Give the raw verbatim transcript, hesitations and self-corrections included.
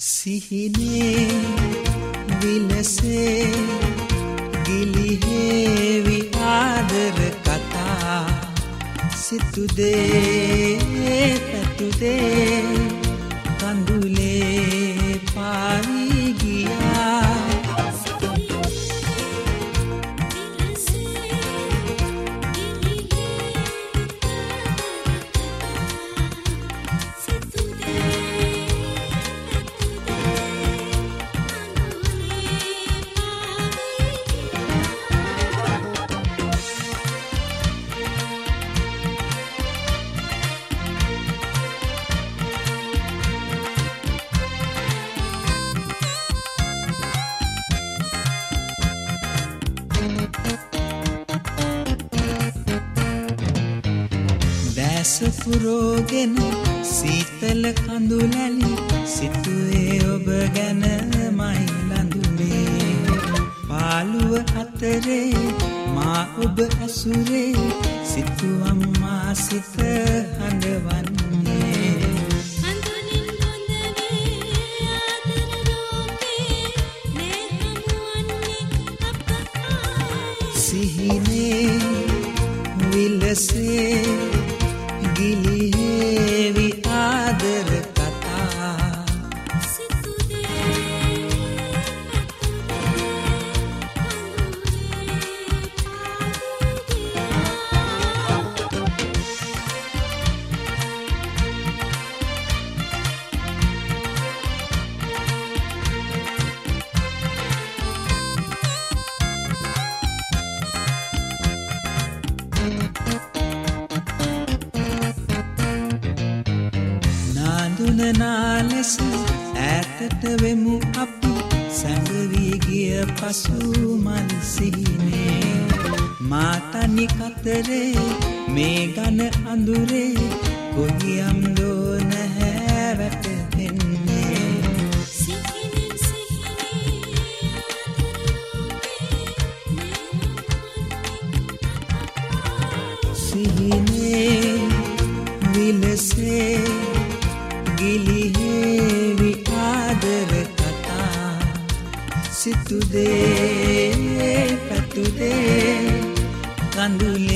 සිහිනේ විලසේ ගිලිහෙවි ආදර කතා සිතුදේ පැතුදේ කඳුලේ පාවි ගියා පුරෝගෙන සීතල කඳුලැලි සිතුවේ ඔබ ගැන මයි ලඳුනේ පාළුව අතරේ මා ඔබ ඇසුරේ සිතුවම්මා සිත හඬවන්නේ හඳුනින් හොඳනේ ආදර ලෝකේ මේ හමුවන්නේ අප සිහිනේ විලසේ ගිලිහෙවි ආදර කතා සිතුදේ නාලෙස ඈතට වෙමු අපි සැඟවී ගිය පසු මන් සිහිනේ මා තනි කතරේ මේ ඝන අඳුරේ කොහියම් දෝ නැහැ වැටෙන්නේ සිහිනෙන් සිහිනේ සිහිනේ විලසේ ගිලිහෙවි ආදර කතා සිතුදේ පැතුදේ කඳුලේ